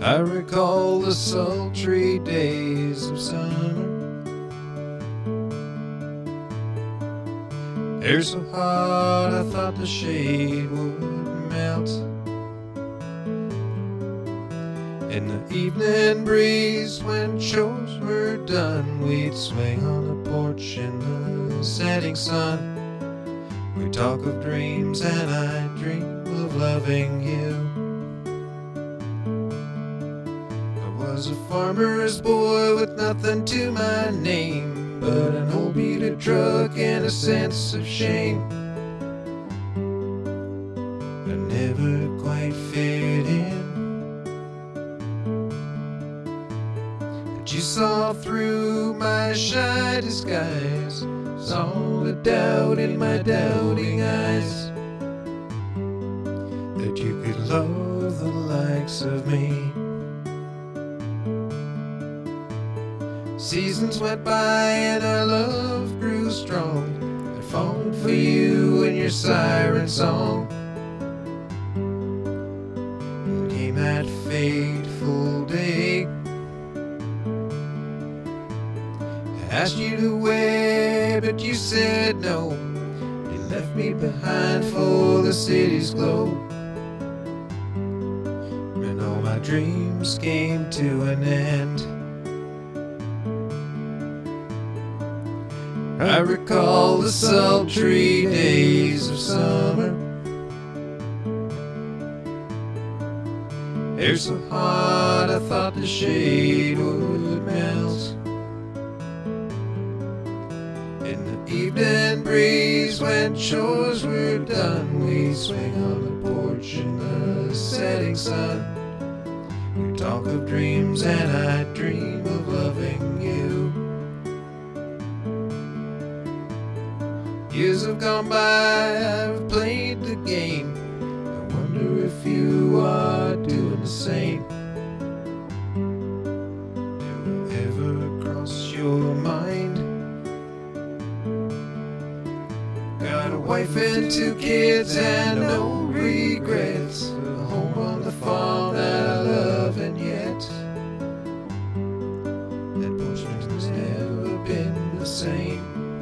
I recall the sultry days of summer. Air so hot I thought the shade would melt. In the evening breeze, when chores were done, we'd swing on the porch in the setting sun. We'd talk of dreams and I'd dream of loving you. I was a farmer's boy with nothing to my name but an old beat-up truck and a sense of shame. I never quite fit in. You saw through my shy disguise, saw the doubt in my doubting eyes, that you could love the likes of me. Seasons went by and our love grew strong. I fought for you in your siren song. And came that fateful day. Asked you to wait, but you said no. You left me behind for the city's glow. And all my dreams came to an end. I recall the sultry days of summer. Air so hot I thought the shade would melt. In the evening breeze, when chores were done, we'd swing on the porch in the setting sun. We'd talk of dreams and I'd dream of loving you. Years have gone by, I've played the game. I wonder if you are doing the same. Did it ever cross your mind? Got a wife and 2 kids and no regrets. A home on the farm that I love, and yet that portion's never been the same.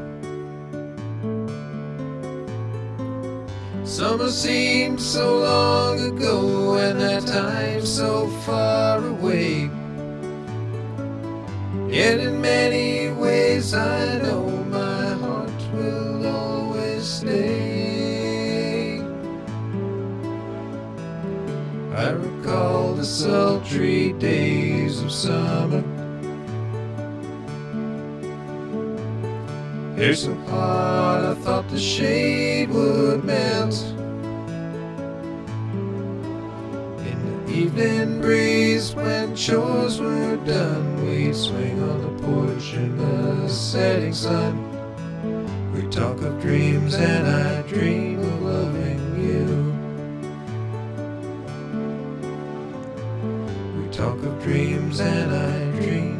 Summer seems so long ago and that time so far away. Yet in many ways I know my heart will always stay. I recall the sultry days of summer. Air so hot I thought the shade would melt. In the evening breeze, when chores were done, we'd swing on the porch in the setting sun. We'd talk of dreams and I'd dream of loving you. We'd talk of dreams and I'd dream